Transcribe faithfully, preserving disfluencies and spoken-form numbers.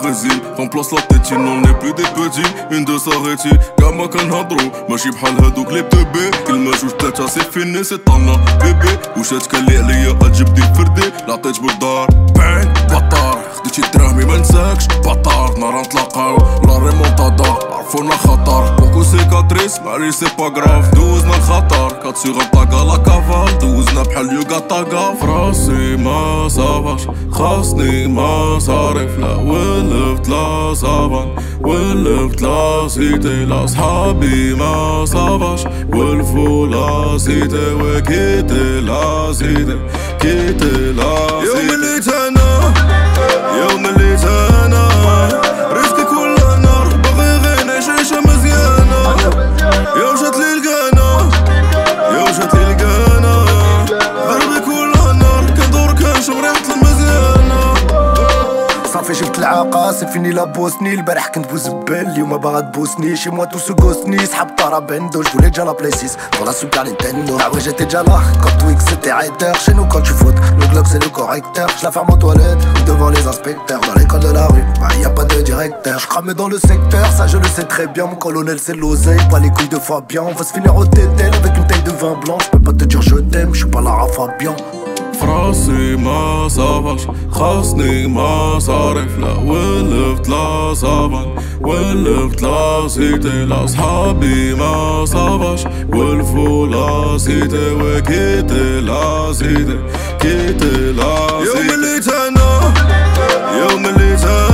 résine. Remplace la tétine, on n'est plus des petits. Une de s'arrêter, gamma kan hadrou. ماشي بحال هادوك لي بتبي كل ما جوج تلاتة سي فيني سي طانا بيبي وشات كالي عليا اجيب دي فردي لعطيت بالدار بان بطار خديتي دراهمي منساكش بطار نهار نتلاقاو لا ريمونتادا عرفونا خطر بوكو سيكاتريس معليش سي با غراف دوزنا الخطر كات سيغ طاقا لا كافال دوزنا بحال يوغا طاقا فراسي ما صافاش خاصني مصاريف لا ولفت لا صافان ولفت لا سيتي لا صحابي ما صافاش ولفو لا سيتي وكيتي لا سيتي كيتي لا سيتي يوم اللي تانا يوم اللي تانا رزقي كل نار باغي غير نعيش عيشة مزيانة يوم جات لي القانا يوم جات لي القانا ضربي كل نار كندور كنشم ريحة المزيانة صافي جبت العاقة سي فيني لا بوسني البارح كنت بوزبال اليوم باغا تبوسني شي موا توسو غوسني صحاب طارا بندو جبولي جا لا بلاي سيس pour la super Nintendo ah ouais j'étais déjà là quand Twix c'était hater chez nous quand tu fautes le Glock c'est le correcteur je la ferme aux toilettes devant les inspecteurs dans l'école de la rue bah y a pas de directeur je cramais dans le secteur ça je le sais très bien mon colonel c'est l'oseille pas les couilles de Fabian on va se finir au tétel avec une taille de vin blanc je peux pas te dire je t'aime je suis pas Lara Fabian فراسي ما صافاش خاصني مصاريف لا ولفت لا صافان ولفت لا سيتي لا صحابي ما صافاش ولفو لا سيتي وكيتي لا سيتي كيتي لا سيتي يوم اللي تانا يوم اللي تانا